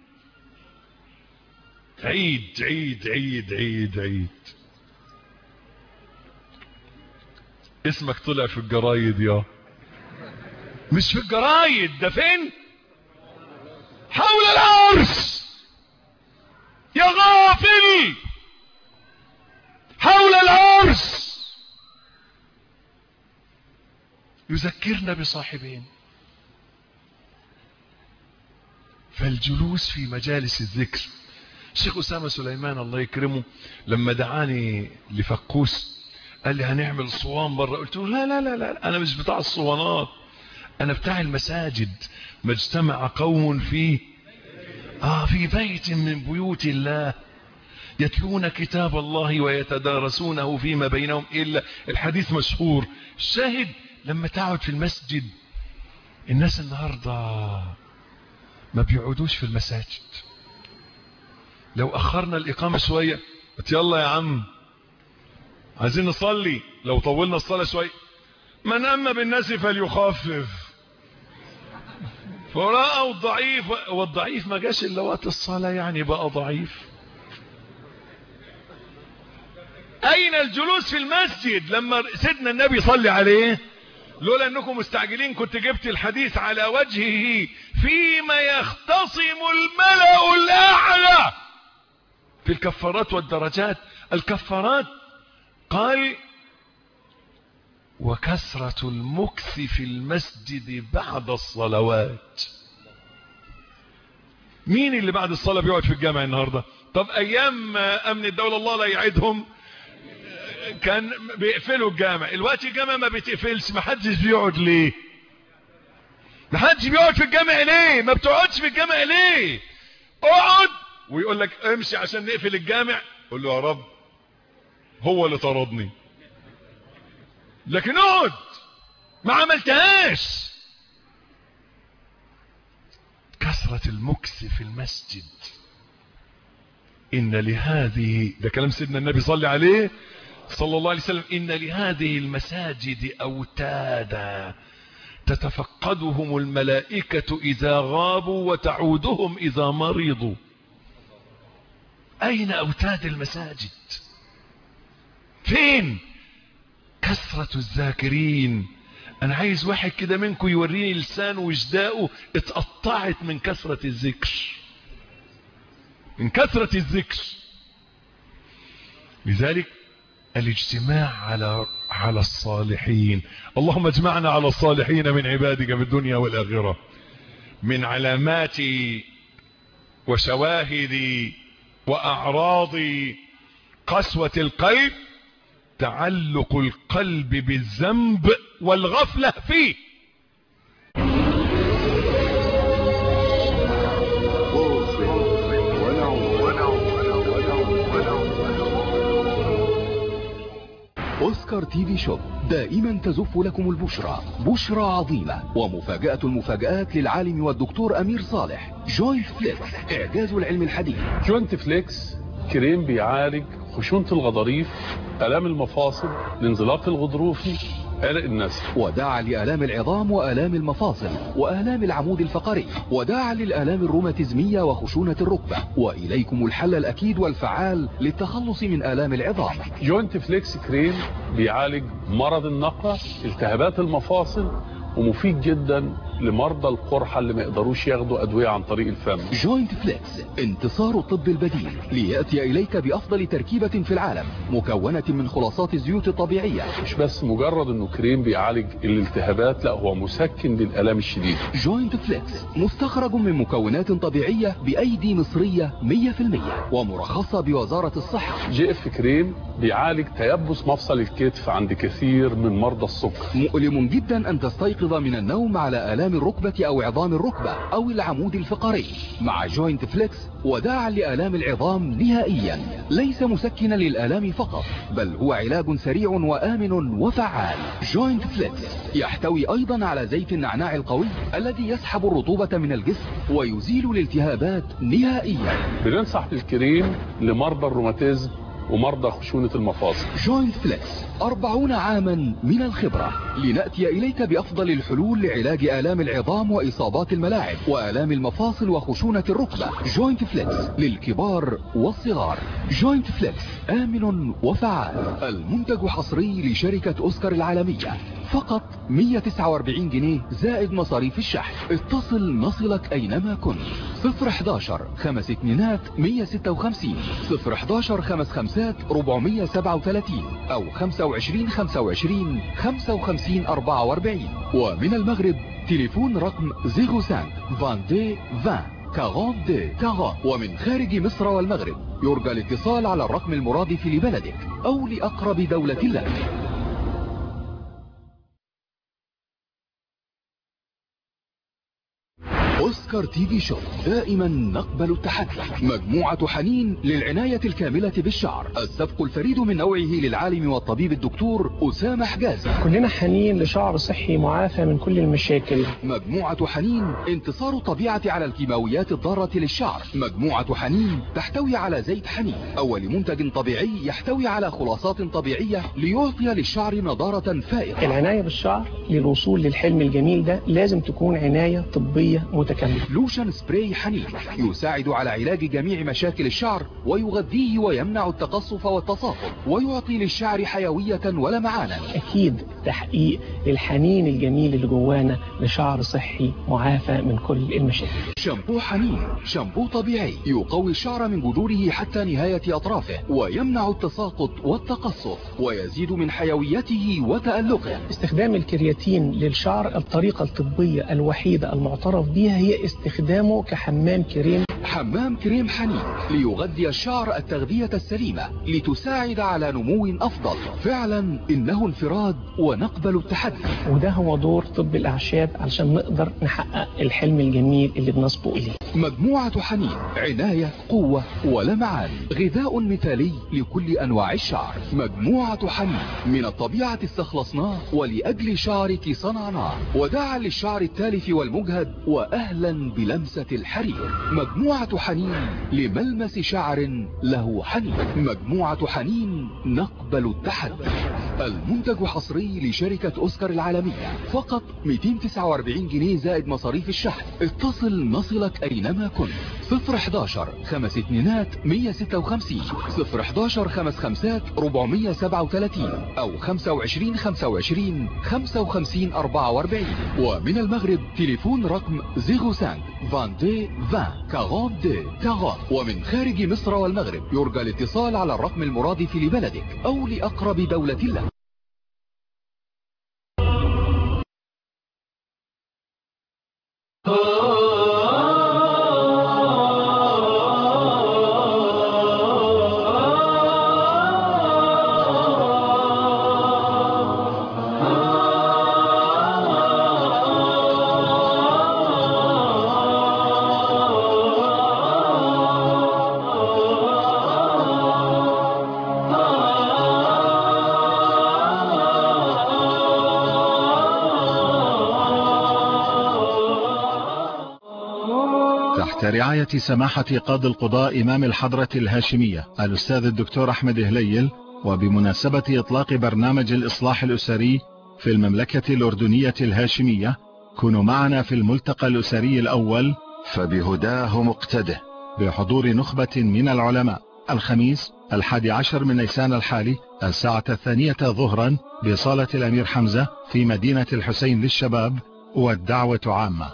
عيد عيد عيد عيد عيد. اسمك طلع في الجرايد، يا مش في الجرايد، ده فين؟ حول العرش يا غافل، حول العرش يذكرن بصاحبين. فالجلوس في مجالس الذكر. الشيخ أسامة سليمان الله يكرمه لما دعاني لفقوس قال لي هنعمل صوان بره، قلت له لا لا لا لا انا مش بتاع الصوانات، انا بتاع المساجد. ما اجتمع قوم في اه في بيت من بيوت الله يتلون كتاب الله ويتدارسونه فيما بينهم الا الحديث مشهور. الشاهد لما تقعد في المسجد، الناس النهارده ما بيقعدوش في المساجد. لو اخرنا الاقامه شويه قلت يلا يا عم عايزين نصلي، لو طولنا الصلاه شويه من اما بالناس فليخفف. فرأوا الضعيف، والضعيف ما جاش الا وقت الصلاه يعني بقى ضعيف. اين الجلوس في المسجد؟ لما سيدنا النبي صلى عليه، لولا انكم مستعجلين كنت جبت الحديث على وجهه فيما يختصم الملأ الاعلى في الكفارات والدرجات. الكفارات قال وكثرة المكث في المسجد بعد الصلوات. مين اللي بعد الصلاة بيقعد في الجامع النهاردة؟ طب ايام امن الدولة الله لا يعيدهم كان بيقفلوا الجامع، الوقت الجامع ما بيتقفلش. ما حدش بيقعد ليه؟ ما حدش بيقعد في الجامع ليه؟ ما بتقعدش في الجامع ليه؟ اقعد ويقول لك امشي عشان نقفل الجامع، قول له يا رب هو اللي طردني، لكن اقعد ما عملتهاش. كثرة المكث في المسجد. ان لهذه، ده كلام سيدنا النبي صلى عليه صلى الله عليه وسلم، ان لهذه المساجد اوتادا تتفقدهم الملائكة اذا غابوا وتعودهم اذا مرضوا. اين اوتاد المساجد؟ فين؟ كثرة الذاكرين. انا عايز واحد كده منكم يوريني لسانه وجداؤه اتقطعت من كثرة الذكر، من كثرة الذكر. لذلك الاجتماع على على الصالحين. اللهم اجمعنا على الصالحين من عبادك في الدنيا والآخرة. من علامات وشواهد وأعراض قسوة القلب تعلق القلب بالذنب والغفلة فيه. أوسكار تي في شوب دائما تزف لكم البشرى، بشرى عظيمة ومفاجأة المفاجآت للعالم والدكتور أمير صالح. جوينت فليكس، إعجاز العلم الحديث. جوينت فليكس كريم بيعالج خشونة الغضاريف، آلام المفاصل، الانزلاق الغضروفي، عرق النسل، وداعا لآلام العظام وآلام المفاصل وآلام العمود الفقري، وداعا للآلام الروماتيزمية وخشونة الركبة. وإليكم الحل الأكيد والفعال للتخلص من آلام العظام. جوينت فليكس كريم بيعالج مرض النقرة، التهابات المفاصل، ومفيد جدا لمرضى القرحة اللي ما يقدروش ياخدوا أدوية عن طريق الفم. جوينت فليكس، انتصار الطب البديل ليأتي إليك بأفضل تركيبة في العالم، مكونة من خلاصات الزيوت الطبيعية. مش بس مجرد انه كريم بيعالج الالتهابات، لا هو مسكن للآلام الشديدة. جوينت فليكس مستخرج من مكونات طبيعية بأيدي مصرية مية في المية ومرخصة بوزارة الصحة. جي اف كريم بيعالج تيبس مفصل الكتف عند كثير من مرضى السكر. مؤلم جدا أن تستيقظ من النوم على آلام الركبة أو عظام الركبة أو العمود الفقري. مع جوينت فليكس وداعا لآلام العظام نهائيا، ليس مسكنا للآلام فقط، بل هو علاج سريع وآمن وفعال. جوينت فليكس يحتوي أيضا على زيت النعناع القوي الذي يسحب الرطوبة من الجسم ويزيل الالتهابات نهائيا. بننصح بالكريم لمرضى الروماتيزم ومرضى خشونة المفاصل. جوينت فليكس أربعون عاما من الخبرة، لنأتي إليك بأفضل الحلول لعلاج آلام العظام وإصابات الملاعب وآلام المفاصل وخشونة الركبة. جوينت فليكس للكبار والصغار. جوينت فليكس آمن وفعال. المنتج حصري لشركة أوسكار العالمية، فقط مية وتسعة وأربعين جنيه زائد مصاريف الشحن. اتصل نصلك أينما كنت. صفر حداشر خمس اتنينات مية ستة وخمسين، صفر حداشر خمس خمسات ربعمية وسبعة وتلاتين، أو خمسة وعشرين خمسة وعشرين خمسة وخمسين أربعة وأربعين. ومن المغرب تليفون رقم صفر خمسة اثنين عشرين عشرين أربعين أربعين. ومن خارج مصر والمغرب يرجى الاتصال على الرقم المرادف لبلدك أو لأقرب دولة لك. أوسكار تي في شو، دائما نقبل التحدي. مجموعة حنين للعناية الكاملة بالشعر، السبق الفريد من نوعه للعالم والطبيب الدكتور أسامة حجازي. كلنا حنين لشعر صحي معافى من كل المشاكل. مجموعة حنين انتصار الطبيعة على الكيماويات الضارة للشعر. مجموعة حنين تحتوي على زيت حنين، أول منتج طبيعي يحتوي على خلاصات طبيعية ليعطي للشعر نضارة فائقة. العناية بالشعر للوصول للحلم الجميل ده لازم تكون عناية طبية متكاملة. لوشن سبراي حنين يساعد على علاج جميع مشاكل الشعر ويغذيه ويمنع التقصف والتصاقم ويعطي للشعر حيوية ولمعانا. أكيد تحقيق للحنين الجميل اللي جوانا لشعر صحي معافى من كل المشاكل. شامبو حنين، شامبو طبيعي يقوي الشعر من جذوره حتى نهاية أطرافه ويمنع التساقط والتقصف ويزيد من حيويته وتألقه. استخدام الكرياتين للشعر الطريقة الطبية الوحيدة المعترف بها هي استخدامه كحمام كريم. حمام كريم حنين ليغذي الشعر التغذية السليمة لتساعد على نمو أفضل. فعلا إنه انفراد ونقبل التحدي، وده هو دور طب الأعشاب علشان نقدر نحقق الحلم الجميل اللي بنصبو إليه. مجموعة حنين عناية قوة ولمعان، غذاء مثالي لكل أنواع الشعر. مجموعة حنين من الطبيعة استخلصناه ولأجل شعرك صنعناه، وداعا للشعر التالف والمجهد وأهلا بلمسة الحرير. مجموعة حنين لملمس شعر له حنين. مجموعة حنين نقبل التحدي. المنتج حصري لشركة أوسكار العالمية، فقط مئتين وتسعة وأربعين جنيه زائد مصاريف الشحن. اتصل نصلك أينما كنت. صفر حداشر خمس اتنينات مية ستة وخمسين، صفر حداشر خمس خمسات ربعمية وسبعة وتلاتين، أو خمسة وعشرين خمسة وعشرين خمسة وخمسين أربعة وأربعين. ومن المغرب تليفون رقم صفر خمسة اثنين عشرين عشرين أربعين. ومن خارج مصر والمغرب يرجى الاتصال على الرقم المرادف لبلدك أو لأقرب دولة لك. رعاية سماحة قاضي القضاء إمام الحضرة الهاشمية الأستاذ الدكتور أحمد هليل، وبمناسبة إطلاق برنامج الإصلاح الأسري في المملكة الأردنية الهاشمية. كونوا معنا في الملتقى الأسري الأول فبهداه مقتده بحضور نخبة من العلماء، الخميس الحادي عشر من نيسان الحالي الساعة الثانية ظهرا بصالة الأمير حمزة في مدينة الحسين للشباب، والدعوة عامة.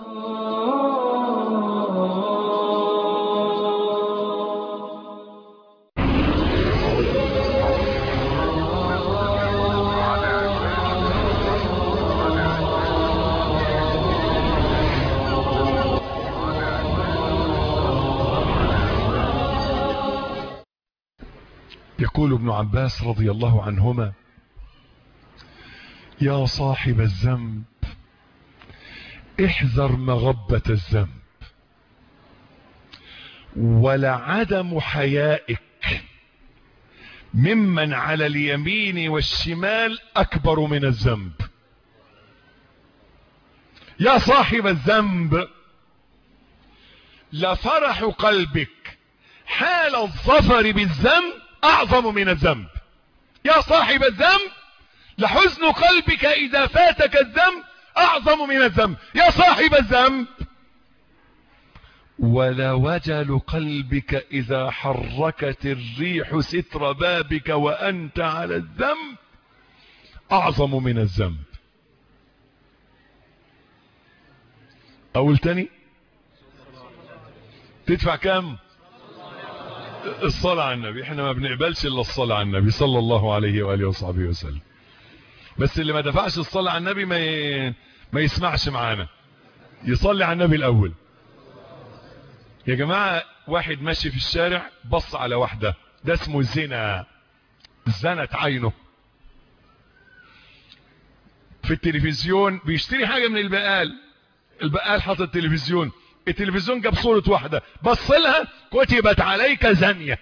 يقول ابن عباس رضي الله عنهما: يا صاحب الذنب احذر مغبة الذنب، ولعدم حيائك ممن على اليمين والشمال أكبر من الذنب. يا صاحب الذنب لفرح قلبك حال الظفر بالذنب أعظم من الذنب. يا صاحب الذنب لحزن قلبك إذا فاتك الذنب أعظم من الذنب. يا صاحب الذنب ولوجل قلبك إذا حركت الريح ستر بابك وأنت على الذنب أعظم من الذنب. أقول تاني، تدفع كام؟ الصلاة على النبي. احنا ما بنقبلش الا الصلاة على النبي صلى الله عليه وآله وصحبه وسلم. بس اللي ما دفعش الصلاة على النبي ما ي... ما يسمعش معانا، يصلي على النبي الأول. يا جماعة، واحد ماشي في الشارع بص على واحدة، ده اسمه زنا، زنت عينه. في التلفزيون بيشتري حاجة من البقال، البقال حاطط التلفزيون، التلفزيون جاب صورة واحدة، بص لها كتبت عليك زانية،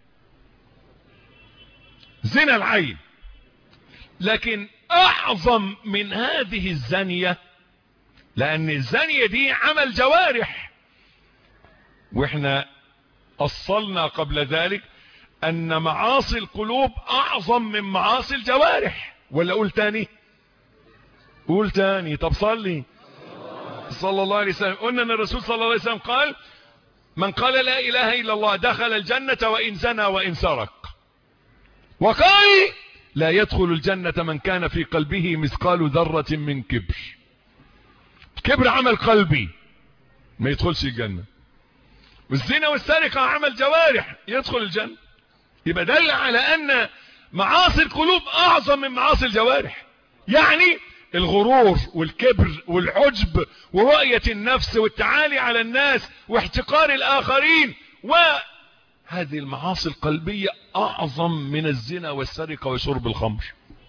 زنا العين. لكن اعظم من هذه الزانية، لان الزانية دي عمل جوارح، واحنا اصلنا قبل ذلك ان معاصي القلوب اعظم من معاصي الجوارح. ولا قول تاني؟ قول تاني. طب صلي صلى الله عليه وسلم. قلنا ان الرسول صلى الله عليه وسلم قال: من قال لا اله الا الله دخل الجنة وان زنى وان سرق. وقال: لا يدخل الجنة من كان في قلبه مثقال ذرة من كبر. كبر عمل قلبي ما يدخلش الجنة، والزنا والسرقة عمل جوارح يدخل الجنة. يبقى دل على ان معاصي القلوب اعظم من معاصي الجوارح. يعني الغرور والكبر والعجب ورؤية النفس والتعالي على الناس واحتقار الآخرين وهذه المعاصي القلبية أعظم من الزنا والسرقة وشرب الخمر.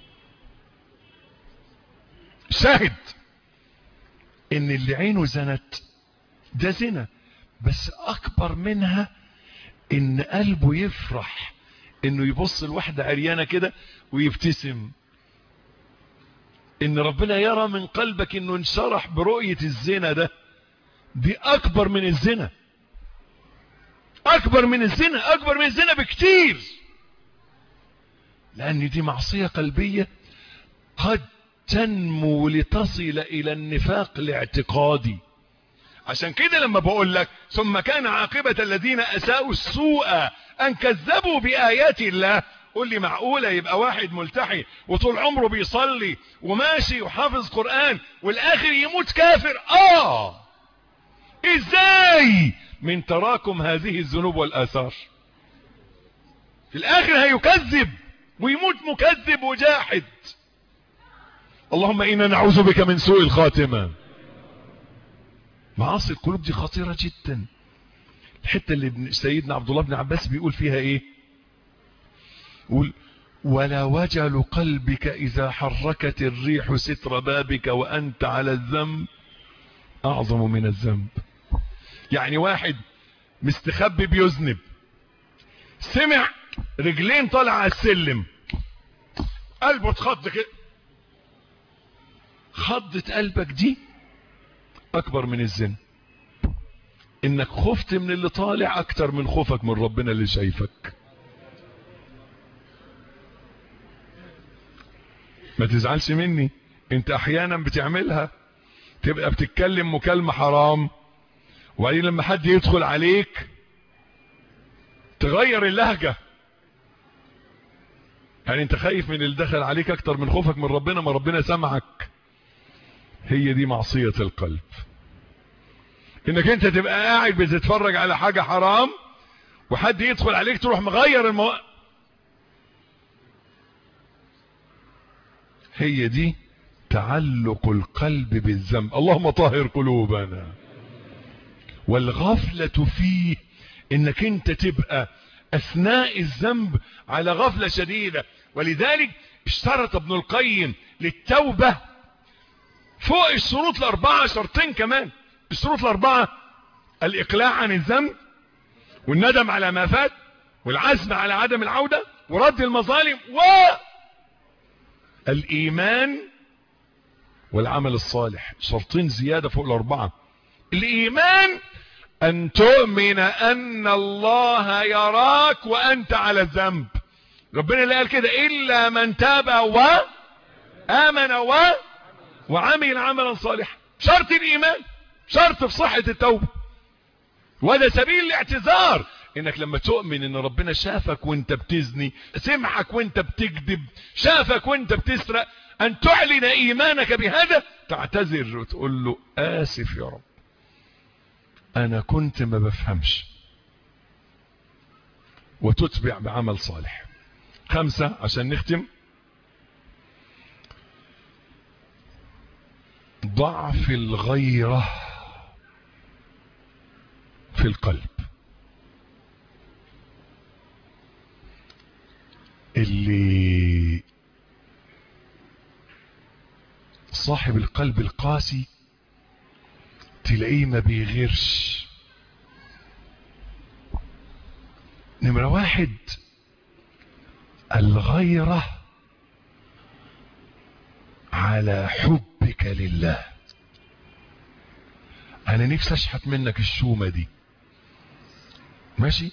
شاهد إن اللي عينه زنت ده زنا، بس أكبر منها إن قلبه يفرح إنه يبص الواحدة عريانة كده ويبتسم، ان ربنا يرى من قلبك انه انشرح برؤية الزنا ده. دي اكبر من الزنا، اكبر من الزنا، اكبر من الزنا بكتير، لان دي معصية قلبية قد تنمو لتصل الى النفاق الاعتقادي. عشان كده لما بقول لك ثم كان عاقبة الذين اساءوا السوء ان كذبوا بآيات الله، قول لي معقولة يبقى واحد ملتحي وطول عمره بيصلي وماشي وحافظ قرآن والاخر يموت كافر؟ اه ازاي؟ من تراكم هذه الذنوب والآثار في الاخر هيكذب ويموت مكذب وجاحد. اللهم انا نعوذ بك من سوء الخاتمة. معاصي القلوب دي خطيرة جدا. الحتة اللي سيدنا عبد الله بن عباس بيقول فيها ايه؟ قول: ولا وجل قلبك إذا حركت الريح ستر بابك وأنت على الذنب أعظم من الذنب. يعني واحد مستخبي بيذنب، سمع رجلين طالع على السلم، قلبه اتخض كده. خضت قلبك دي أكبر من الزنا، إنك خفت من اللي طالع أكتر من خوفك من ربنا اللي شايفك. ما تزعلش مني، انت احيانا بتعملها، تبقى بتتكلم مكالمة حرام وبعدين لما حد يدخل عليك تغير اللهجة. يعني انت خايف من اللي دخل عليك اكتر من خوفك من ربنا، ما ربنا سمعك. هي دي معصية القلب، انك انت تبقى قاعد بتتفرج على حاجة حرام وحد يدخل عليك تروح مغير المو... هي دي تعلق القلب بالذنب. اللهم طهر قلوبنا. والغفلة فيه انك انت تبقى اثناء الذنب على غفلة شديدة. ولذلك اشترط ابن القيم للتوبة فوق الشروط الاربعة شرطين كمان. الشروط الاربعة: الاقلاع عن الذنب، والندم على ما فات، والعزم على عدم العودة، ورد المظالم، والايمان والعمل الصالح. شرطين زيادة فوق الاربعة. الايمان ان تؤمن ان الله يراك وانت على الذنب. ربنا اللي قال كده: الا من تاب وامن و وعمل عملا صالحا. شرط الايمان، شرط في صحة التوبة، وده سبيل الاعتذار. انك لما تؤمن ان ربنا شافك وانت بتزني، سمعك وانت بتكذب، شافك وانت بتسرق، ان تعلن ايمانك بهذا، تعتذر وتقول له: اسف يا رب، انا كنت ما بفهمش، وتتبع بعمل صالح. خمسة عشان نختم: ضعف الغيرة في القلب. اللي صاحب القلب القاسي تلاقيه ما بيغيرش. نمرة واحد: الغيرة على حبك لله. انا نفسي اشحت منك الشومة دي، ماشي؟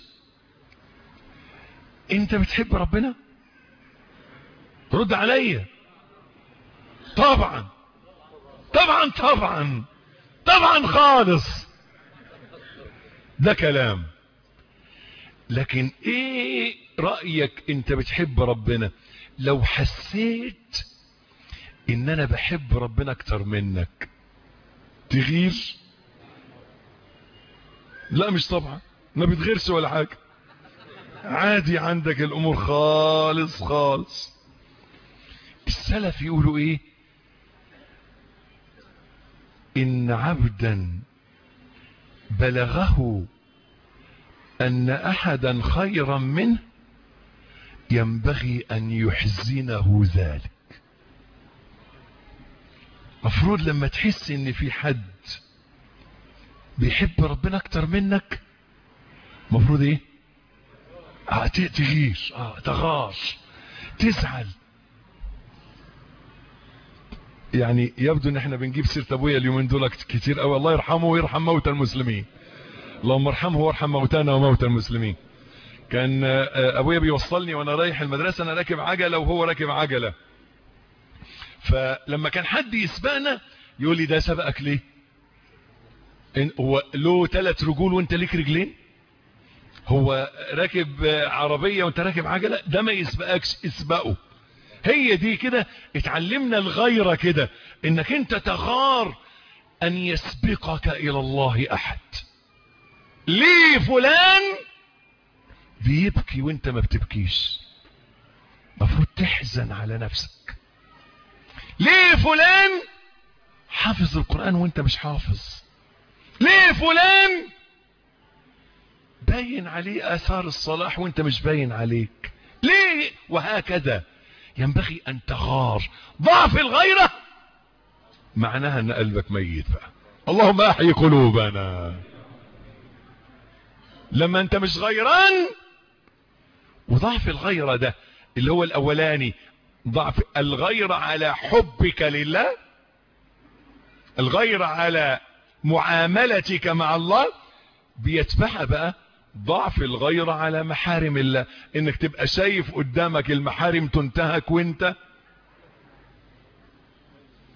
انت بتحب ربنا؟ رد عليا. طبعا طبعا طبعا طبعا خالص، ده كلام. لكن ايه رأيك انت بتحب ربنا لو حسيت ان انا بحب ربنا اكتر منك؟ تغير؟ لا مش طبعا، ما بتغيرش ولا حاجة، عادي عندك الامور خالص خالص. السلف يقولوا ايه؟ ان عبدا بلغه ان احدا خيرا منه ينبغي ان يحزنه ذلك. مفروض لما تحس ان في حد بيحب ربنا اكتر منك، مفروض ايه؟ اه تغير، اه تغار، تزعل. يعني يبدو ان احنا بنجيب سيرة ابويا اليومين دول كتير قوي، الله يرحمه ويرحم موتى المسلمين. اللهم ارحمه وارحم موتانا وموتى المسلمين. كان ابويا بيوصلني وانا رايح المدرسة، انا راكب عجلة وهو راكب عجلة، فلما كان حد يسبقنا يقول لي: ده سبقك ليه؟ هو له ثلاث رجول وانت ليك رجلين؟ هو راكب عربية وانت راكب عجلة؟ ده ما يسبقكش، اسبقه. هي دي كده اتعلمنا الغيرة كده، انك انت تغار ان يسبقك الى الله احد. ليه فلان بيبكي وانت ما بتبكيش؟ مفروض تحزن على نفسك. ليه فلان حافظ القرآن وانت مش حافظ؟ ليه فلان باين عليه اثار الصلاح وانت مش باين عليك؟ ليه؟ وهكذا. ينبغي ان تغار. ضعف الغيرة معناها ان قلبك ميت بقى. اللهم احيي قلوبنا. لما انت مش غيران. وضعف الغيرة ده اللي هو الاولاني، ضعف الغيرة على حبك لله، الغيرة على معاملتك مع الله، بيتبعها بقى ضعف الغيرة على محارم الله، انك تبقى شايف قدامك المحارم تنتهك وانت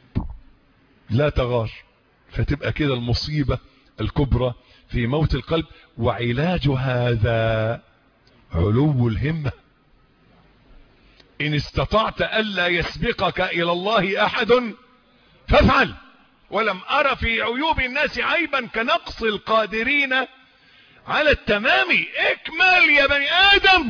لا تغار، فتبقى كده المصيبة الكبرى في موت القلب. وعلاج هذا علو الهمة. إن استطعت ألا يسبقك إلى الله أحد فافعل. ولم أرى في عيوب الناس عيبا كنقص القادرين على التمام. اكمل يا بني آدم،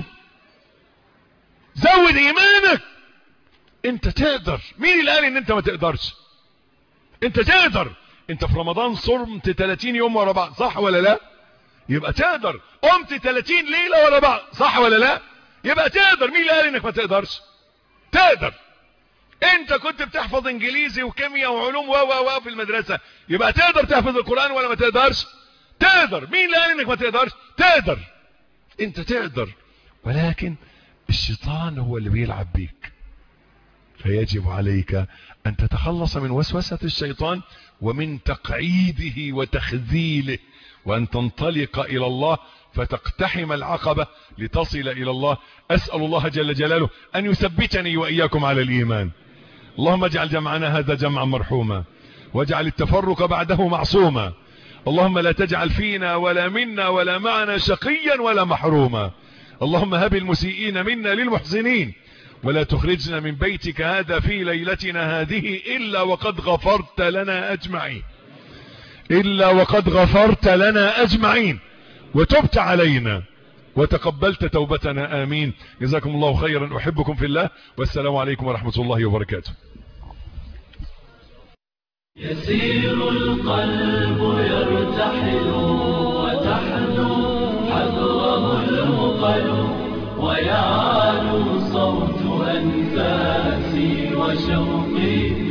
زود إيمانك. انت تقدر. مين اللي قال ان انت ما تقدرش؟ انت تقدر. انت في رمضان صرمت ثلاثين يوم ورا بعض، صح ولا لا؟ يبقى تقدر. قمت ثلاثين ليلة ورا بعض، صح ولا لا؟ يبقى تقدر. مين اللي قال انك ما تقدرش؟ تقدر. انت كنت بتحفظ انجليزي وكيمياء وعلوم و و و في المدرسة، يبقى تقدر تحفظ القرآن ولا ما تقدرش؟ تقدر. مين اللي قال انك ما تقدرش؟ تقدر. انت تقدر، ولكن الشيطان هو اللي بيلعب بيك. فيجب عليك أن تتخلص من وسوسة الشيطان ومن تقعيده وتخذيله، وأن تنطلق إلى الله فتقتحم العقبة لتصل إلى الله. أسأل الله جل جلاله أن يثبتني وإياكم على الإيمان. اللهم اجعل جمعنا هذا جمعا مرحوما، واجعل التفرق بعده معصوما. اللهم لا تجعل فينا ولا منا ولا معنا شقيا ولا محروما. اللهم هب المسيئين منا للمحسنين، ولا تخرجنا من بيتك هذا في ليلتنا هذه إلا وقد غفرت لنا أجمعين، إلا وقد غفرت لنا أجمعين، وتبت علينا وتقبلت توبتنا. آمين. جزاكم الله خيرا. أحبكم في الله، والسلام عليكم ورحمة الله وبركاته. يسير القلب يرتحل وتحلو حذره المقل، ويعلو صوت أنفاسي وشوقي